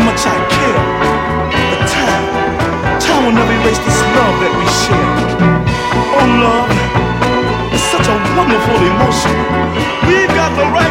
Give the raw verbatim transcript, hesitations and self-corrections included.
much I care. But time, time will never erase this love that we share. Oh, love, it's such a wonderful emotion. We've got the right